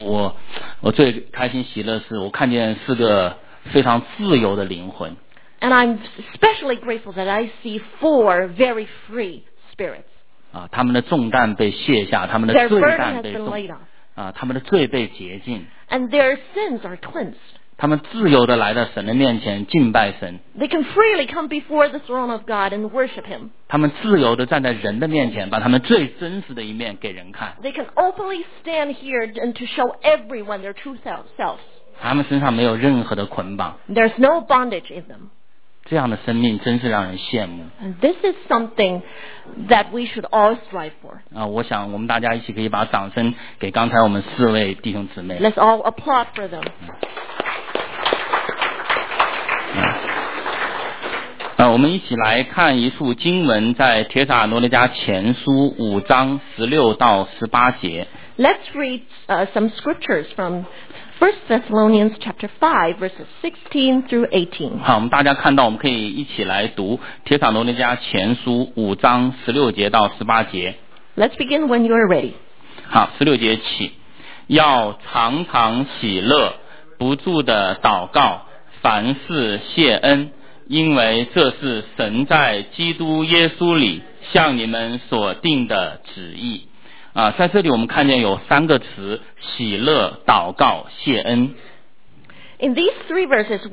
我最开心喜乐是我看见是个非常自由的灵魂。 And I'm especially grateful that I see 4 very free spirits. 他们的重担被卸下，他们的 Their 罪 burden 担 has 被 been 重 laid off. 他们的罪被洁净， And their sins are cleansed. 他们自由的来到神的面前敬拜神， They can freely come before the throne of God and worship Him. 他们自由的站在人的面前，把他们最真实的一面给人看。 They can openly stand here and to show everyone their true selves. 他们身上没有任何的捆绑， There's no bondage in them. 这样的生命真是让人羡慕。 And this is something that we should all strive for. 我想我们大家一起可以把掌声给刚才我们4位弟兄姊妹。 Let's all applaud for them. 我们一起来看一处经文，在帖撒罗尼迦前书5章16到18节。 Let's read some scriptures from 1 Thessalonians chapter 5 verses 16 through 18. 好，我们大家看到，我们可以一起来读帖撒罗尼迦前书5章16节到18节。 Let's begin when you are ready. 好，16节起，要常常喜乐，不住的祷告，凡事谢恩，因为这是神在基督耶稣里向你们所定的旨意。在这里我们看见有3个词：喜乐、祷告、谢恩。 In these 3 verses,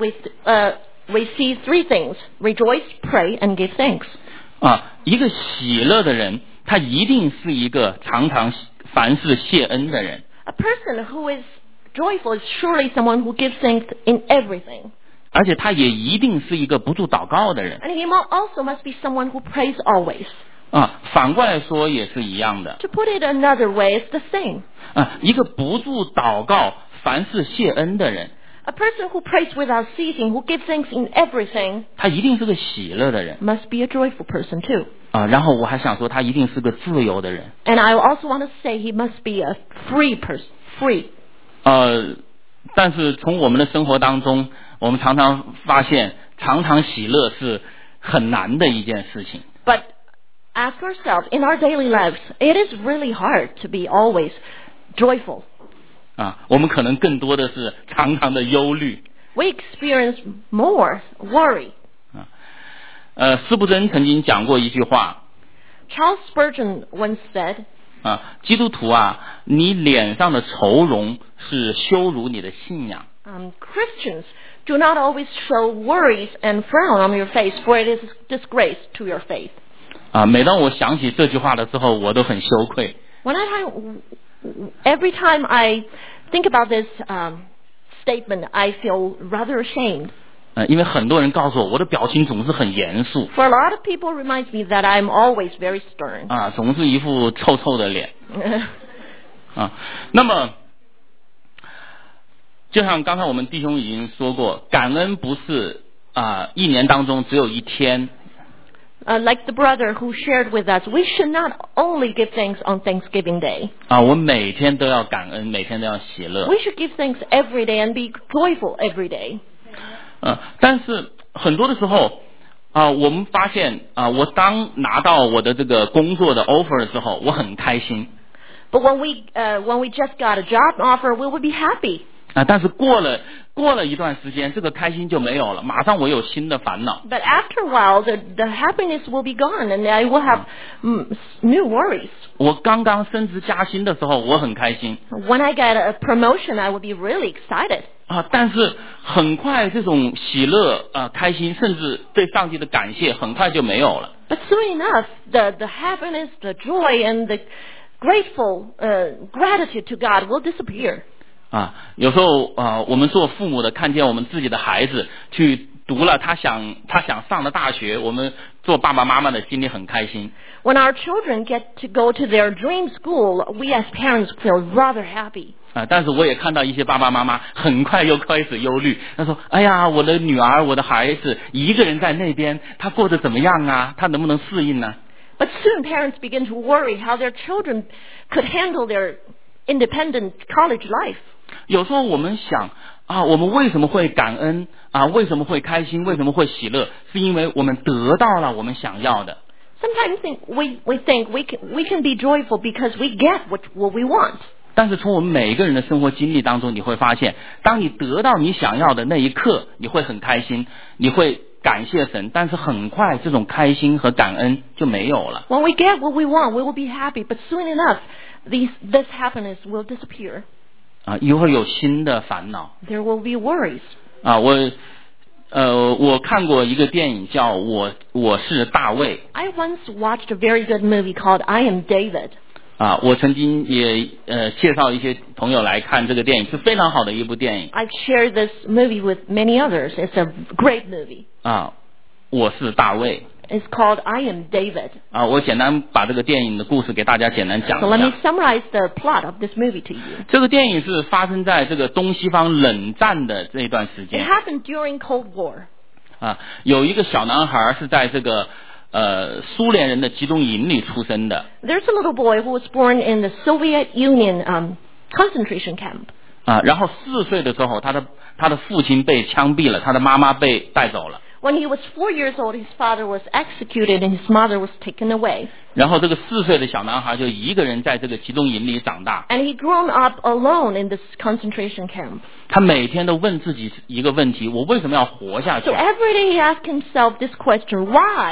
we see 3 things: rejoice, pray, and give thanks. 一个喜乐的人，他一定是一个常常凡事谢恩的人。 A person who is joyful is surely someone who gives thanks in everything. 而且他也一定是一个不住祷告的人。 And he also must be someone who prays always. 反过来说也是一样的。 To put it another way, it's the same. 一个不住祷告、凡事谢恩的人， A person who prays without ceasing, who gives thanks in everything, 他一定是个喜乐的人。 must be a joyful person too. 然后我还想说，他一定是个自由的人。 And I also want to say he must be a free person, free. 但是从我们的生活当中，我们常常发现，常常喜乐是很难的一件事情。 But ask ourselves, in our daily lives, it is really hard to be always joyful. 我们可能更多的是常常的忧虑。 We experience more worry. 斯布真曾经讲过一句话。 Charles Spurgeon once said, 基督徒你脸上的愁容是羞辱你的信仰。 Christians do not always show worries and frown on your face, for it is disgrace to your faith. 每当我想起这句话的时候，我都很羞愧。 Every time I think about this statement, I feel rather ashamed. 因为很多人告诉我，我的表情总是很严肃。 For a lot of people, reminds me that I'm always very stern. 总是一副臭臭的脸。那么，就像刚才我们弟兄已经说过，感恩不是一年当中只有一天。 Like the brother who shared with us, we should not only give thanks on Thanksgiving Day. 我每天都要感恩，每天都要喜乐。 We should give thanks every day and be joyful every day. 但是很多的时候，我们发现我当拿到我的这个工作的 offer 的时候，我很开心。 But when we just got a job offer, we would be happy. 但是过了一段时间，这个开心就没有了，马上我有新的烦恼。 But after a while, the happiness will be gone, and I will have new worries. 我刚刚升职加薪的时候，我很开心。 When I get a promotion, I will be really excited. 但是很快这种喜乐开心，甚至对上帝的感谢，很快就没有了。 But soon enough, the happiness, the joy, and the grateful gratitude to God will disappear. 有时候我们做父母的看见我们自己的孩子去读了他想上的大学，我们做爸爸妈妈的心里很开心。 When our children get to go to their dream school, we as parents feel rather happy. 但是我也看到一些爸爸妈妈很快又开始忧虑，他说：“哎呀，我的女儿，我的孩子一个人在那边，他过得怎么样啊？他能不能适应呢？” But soon parents begin to worry how their children could handle their independent college life. 有时候我们想我们为什么会感恩为什么会开心，为什么会喜乐？是因为我们得到了我们想要的。 Sometimes we think we can be joyful because we get what we want. 但是从我们每一个人的生活经历当中，你会发现，当你得到你想要的那一刻，你会很开心，你会感谢神，但是很快这种开心和感恩就没有了。 When we get what we want, we will be happy, but soon enough, this happiness will disappear. 一会儿有新的烦恼。 There will be worries. 我看过一个电影叫我是大卫。 I once watched a very good movie called I Am David. 我曾经也介绍一些朋友来看这个电影，是非常好的一部电影。 I've shared this movie with many others. It's a great movie. 我是大卫。 It's called I Am David. 我简单把这个电影的故事给大家简单讲 So 一 let me 下。 summarize the plot of this movie to you. 这个电影是发生在这个东西方冷战的这一段时 It 间。 happened during Cold War. 有一个小男孩是在这个苏联人的集中营里出生的。 There's a little boy who was born in the Soviet Union concentration camp. 然后4岁的时候，他的父亲被枪毙了，他的妈妈被带走了。 When he was 4 years old, his father was executed and his mother was taken away. 然后这个4岁的小男孩就一个人在这个集中营里长大。 And he grew up alone in this concentration camp. 他每天都问自己一个问题：我为什么要活下去 So every day he asked himself this question: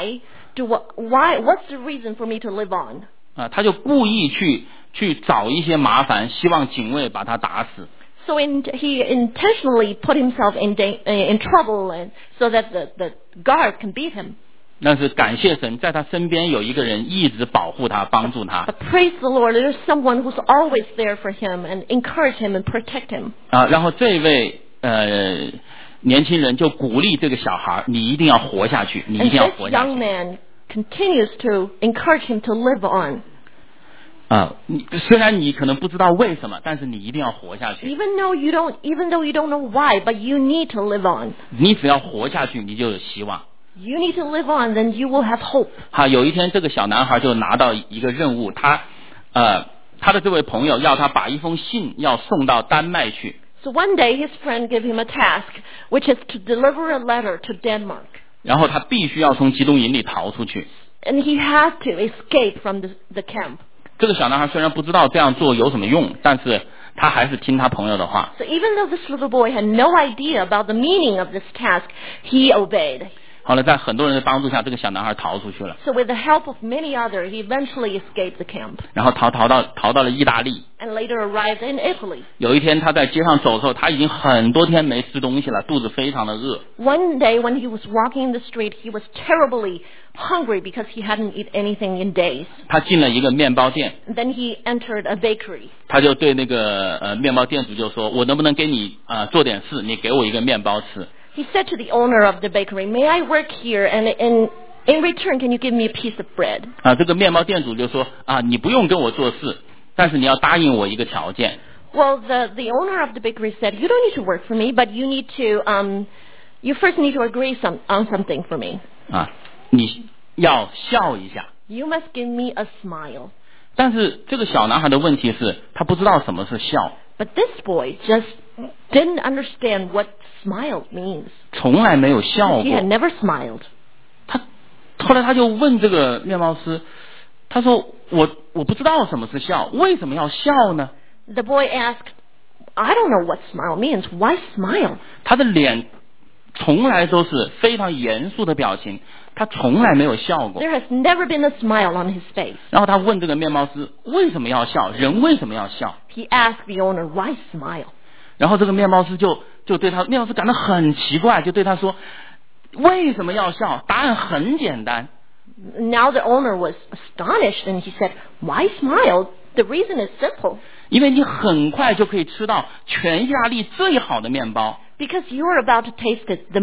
What's the reason for me to live on? 他就故意去找一些麻烦，希望警卫把他打死。 So he intentionally put himself in trouble, and so that the guard can beat him. 但是感谢神，在他身边有一个人一直保护他，帮助他。 But praise the Lord, there's someone who's always there for him and encourage him and protect him. 然后这位年轻人就鼓励这个小孩，你一定要活下去，你一 And 定要 this 活下 young 去。 man continues to encourage him to live on. 虽然你可能不知道为什么，但是你一定要活下去。 Even though you don't know why, but you need to live on. 你只要活下去，你就有希望。 You need to live on, then you will have hope. 有一天这个小男孩就拿到一个任务，他的这位朋友要他把一封信要送到丹麦去。 So one day his friend gave him a task, which is to deliver a letter to Denmark. 然后他必须要从集中营里逃出去。 And he has to escape from the camp. 这个小男孩虽然不知道这样做有什么用，但是他还是听他朋友的话。 So even though this little boy had no idea about the meaning of this task, he obeyed. 后来在很多人的帮助下，这个小男孩逃出去了， So with the help of many others, he eventually escaped the camp 然后逃到了意大利。 and later arrived in Italy. 有一天他在街上走的时候，他已经很多天没吃东西了，肚子非常的饿。 One day when he was walking in the street, he was terribly hungry because he hadn't eaten anything in days. 他进了一个面包店， And then he entered a bakery. 他就对那个面包店主就说：“我能不能给你做点事？你给我一个面包吃。” He said to the owner of the bakery, "May I work here? And in return, can you give me a piece of bread?" 这个面包店主就说：“你不用跟我做事，但是你要答应我一个条件。” Well, the owner of the bakery said, "You don't need to work for me, but you need to you first need to agree on something for me. 你要笑一下。 You must give me a smile." 但是这个小男孩的问题是，他不知道什么是笑， But this boy just didn't understand what smile means. 从来没有笑 He had 过。 never smiled. 后来他就问这个面包师，他说：“我不知道什么是笑，为什么要笑呢？” The boy asked, "I don't know what smile means. Why smile?" 他的脸从来都是非常严肃的表情，他从来没有笑过。 There has never been a smile on his face. 然后他问这个面包师为什么要笑，人为什么要笑？ He asked the owner, "Why smile?" 然后这个面包师就对他，面包师感到很奇怪，就对他说：“为什么要笑？答案很简单。” Now the owner was astonished and he said, "Why smile? The reason is simple. 因为你很快就可以吃到全意大利最好的面包。 Because you are about to taste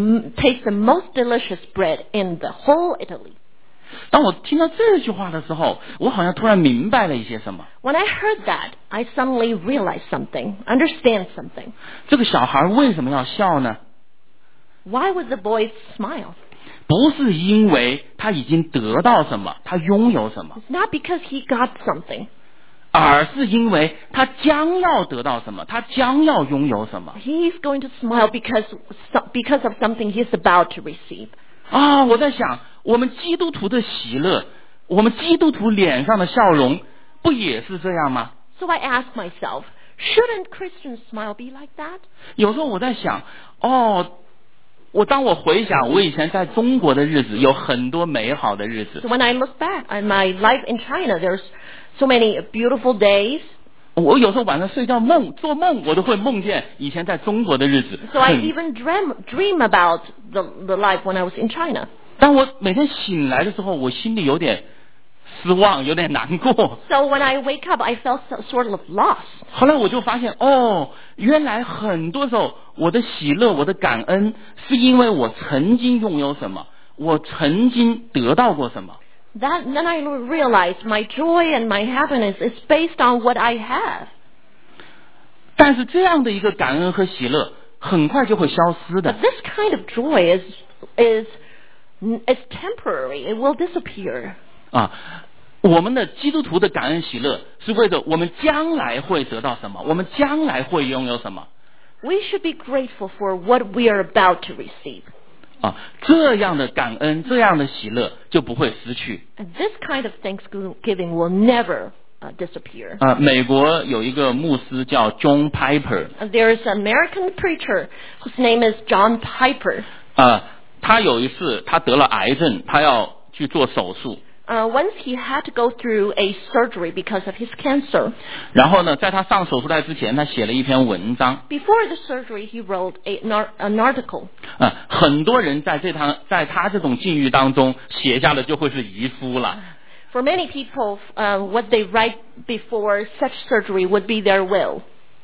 the most delicious bread in the whole Italy." 当我听到这句话的时候，我好像突然明白了一些什么。 When I heard that, I suddenly realized something, understand something. 这个小孩为什么要笑呢？ Why would the boy smile? 不是因为他已经得到什么，他拥有什么， It's not because he got something. 而是因为他将要得到什么，他将要拥有什么。 He's going to smile because of something he's about to receive. 我在想，我们基督徒的喜乐，我们基督徒脸上的笑容，不也是这样吗？ So I asked myself, Shouldn't Christians' smile be like that? 有时候我在想，当我回想我以前在中国的日子，有很多美好的日子。 So when I look back at my life in China, there's so many beautiful days. 我有时候晚上睡觉做梦，我都会梦见以前在中国的日子。 So I even dream about the life when I was in China. 当我每天醒来的时候，我心里有点失望，有点难过。 So when I wake up, I felt sort of lost. 后来我就发现，原来很多时候我的喜乐、我的感恩，是因为我曾经拥有什么，我曾经得到过什么。 Then I realized my joy and my happiness is based on what I have. 但是这样的一个感恩和喜乐，很快就会消失的。 But this kind of joy is temporary. It will disappear. 我们的基督徒的感恩喜乐，是为着我们将来会得到什么，我们将来会拥有什么。 We should be grateful for what we are about to receive. 这样的感恩，这样的喜乐就不会失去。 And this kind of thanksgiving will never disappear. 美国有一个牧师叫 John Piper. There is an American preacher whose name is John Piper. 他有一次他得了癌症，他要去做手术。 Once he had to go through a surgery because of his cancer. 然后呢，在他上手术台之前，他写了一篇文章。 Before the surgery, he wrote an article. 很多人在他这种境遇当中写下的就会是遗书了。 For many people, what they write before such surgery would be their will.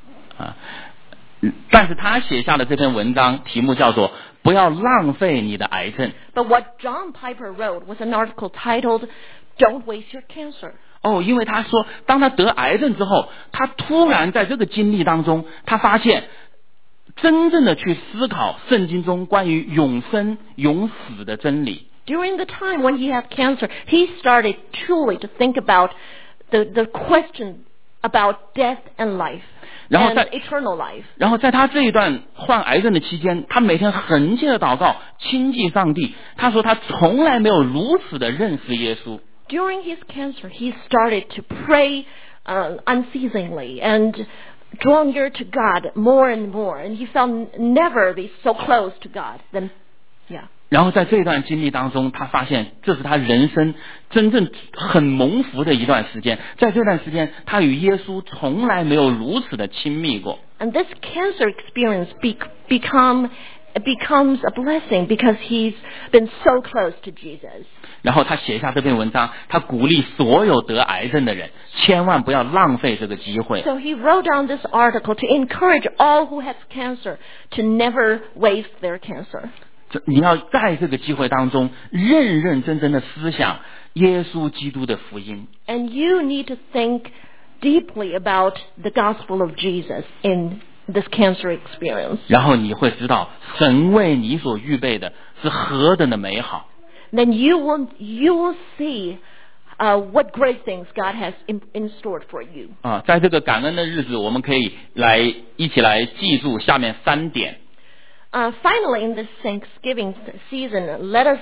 但是他写下的这篇文章题目叫做“不要浪费你的癌症”。 But what John Piper wrote was an article titled "Don't Waste Your Cancer." 因为他说，当他得癌症之后，他突然在这个经历当中，他发现真正的去思考圣经中关于永生、永死的真理。 During the time when he had cancer, he started truly to think about the question about death and life. And eternal life. 然后在他这一段患癌症的期间，他每天恳切的祷告，亲近上帝。他说他从来没有如此的认识耶稣。 During his cancer, he started to pray unceasingly and draw near to God more and more, and he felt never be so close to God. Yeah. 然后在这段经历当中，他发现这是他人生真正很蒙福的一段时间。在这段时间，他与耶稣从来没有如此的亲密过。 And this cancer experience becomes a blessing because he's been so close to Jesus. 然后他写下这篇文章，他鼓励所有得癌症的人，千万不要浪费这个机会。 So he wrote down this article to encourage all who have cancer to never waste their cancer. 你要在这个机会当中认认真真的思想耶稣基督的福音。 And you need to think deeply about the gospel of Jesus in this cancer experience. 然后你会知道神为你所预备的是何等的美好。 Then you will see what great things God has in store for you. 在这个感恩的日子，我们可以一起来记住下面3点。 Finally, in this Thanksgiving season, let us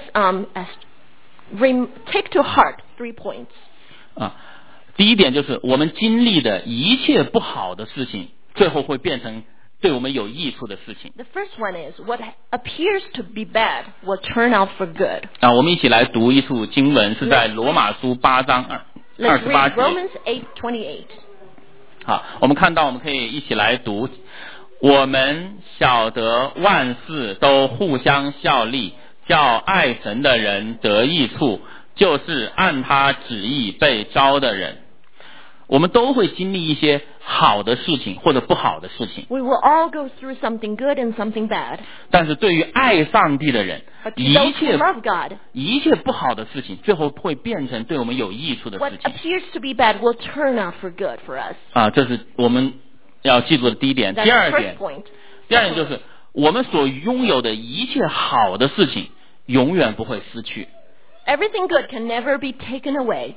take to heart 3 points. 第一点就是我们经历的一切不好的事情，最后会变成对我们有益处的事情。 The first one is what appears to be bad will turn out for good. 我们一起来读一处经文，是在罗马书8章 Let's 28 read 节。 Romans 8:28. 好，我们看到，我们可以一起来读。我们晓得万事都互相效力，叫爱神的人得益处，就是按他旨意被招的人。我们都会经历一些好的事情或者不好的事情， We will all go through something good and something bad. 但是对于爱上帝的人， But to those who love God, 一切不好的事情，最后会变成对我们有益处的 what 事情。 appears to be bad will turn out for good for us. 这是我们要记住的第一点。 That's 第 the 二 first 点， point. 第二点就是我们所拥有的一切好的事情，永远不会失去。 Everything good can never be taken away.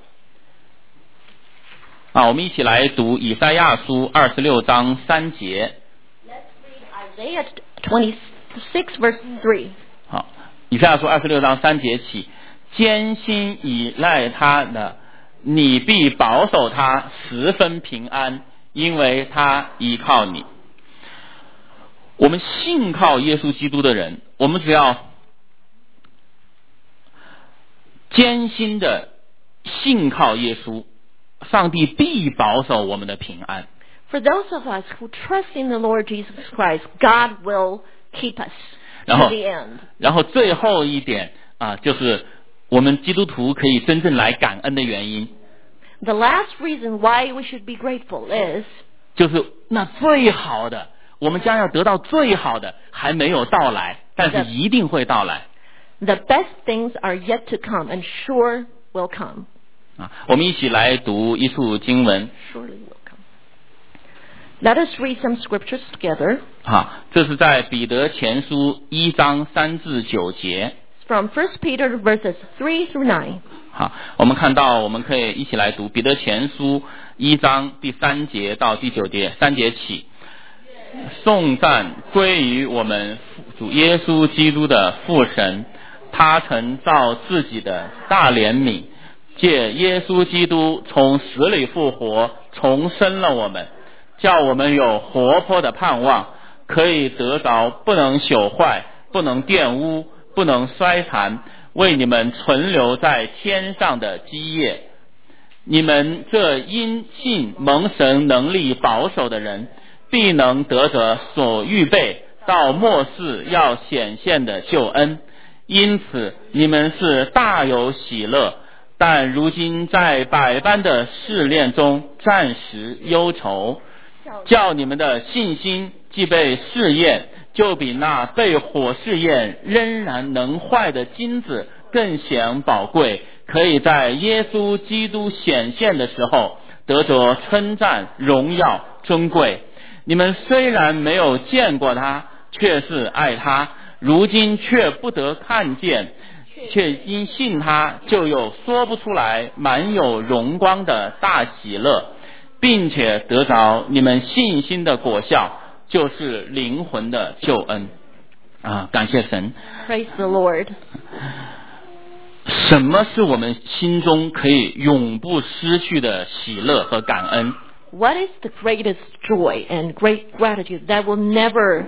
我们一起来读以赛亚书26章3节。 Let's read Isaiah 26 verse 3. 好，以赛亚书26章3节起，艰辛依赖他的，你必保守他十分平安， 因为他依靠你。我们信靠耶稣基督的人，我们只要艰辛的信靠耶稣，上帝必保守我们的平安。 For those of us who trust in the Lord Jesus Christ, God will keep us to the end. 然后最后一点就是我们基督徒可以真正来感恩的原因。 The last reason why we should be grateful is 就是那最好的，我们将要得到最好的还没有到来，但是一定会到来。 The best things are yet to come and sure will come. 我们一起来读一处经文。 Surely will come. Let us read some scriptures together. 这是在彼得前书1章3至9节。 From 1 Peter verses 3 through 9. 我们看到，我们可以一起来读彼得前书1章第3节到第9节，3节起。颂赞归于我们主耶稣基督的父神，他曾照自己的大怜悯，借耶稣基督从死里复活，重生了我们，叫我们有活泼的盼望，可以得着不能朽坏、不能玷污、不能衰残，为你们存留在天上的基业。你们这因信蒙神能力保守的人，必能得着所预备到末世要显现的救恩。因此你们是大有喜乐，但如今在百般的试炼中暂时忧愁，叫你们的信心既被试验，就比那被火试验仍然能坏的金子更显宝贵，可以在耶稣基督显现的时候得着称赞、荣耀、尊贵。你们虽然没有见过他，却是爱他，如今却不得看见，却因信他，就有说不出来满有荣光的大喜乐，并且得着你们信心的果效，就是灵魂的救恩。感谢神。 Praise the Lord. 什么是我们心中可以永不失去的喜乐和感恩？ What is the greatest joy and great gratitude that will never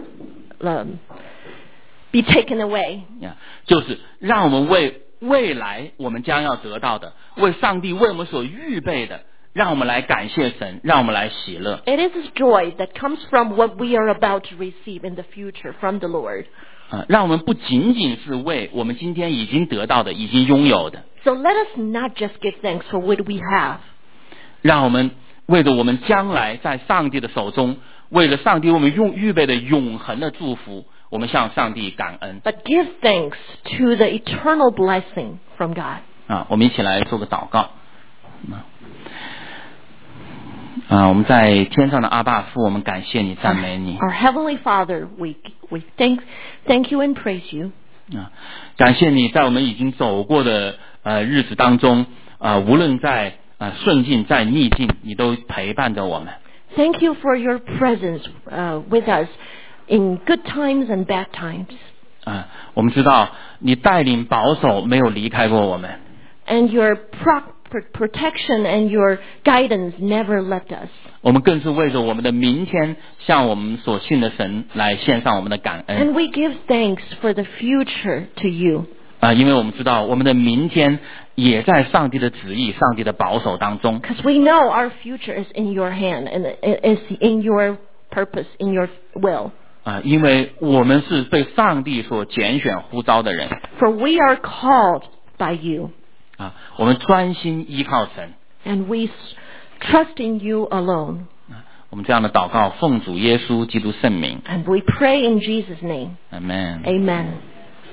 be taken away? 就是让我们为未来我们将要得到的，为上帝为我们所预备的，让我们来感谢神，让我们来喜乐。 It is this joy that comes from what we are about to receive in the future from the Lord. 让我们不仅仅是为我们今天已经得到的、已经拥有的。 So let us not just give thanks for what we have. 让我们为着我们将来在上帝的手中，为了上帝为我们预备的永恒的祝福，我们向上帝感恩。 But give thanks to the eternal blessing from God. 我们一起来做个祷告。我们在天上的阿爸父，我们感谢你，赞美你。 Our Heavenly Father, we thank you and praise you. 感谢你在我们已经走过的日子当中，无论在顺境在逆境，你都陪伴着我们。 Thank you for your presence with us in good times and bad times. 我们知道你带领保守，没有离开过我们。 And your protection and your guidance never left us. 我们更是为着我们的明天，向我们所信的神来献上我们的感恩。 And we give thanks for the future to you. 因为我们知道我们的明天也在上帝的旨意、上帝的保守当中。 Because we know our future is in your hand and is in your purpose, in your will. 因为我们是被上帝所拣选呼召的人。 For we are called by you. 我们专心依靠神。 And we trust in you alone. 我们这样的祷告，奉主耶稣基督圣名。 And we pray in Jesus' name. Amen. Amen.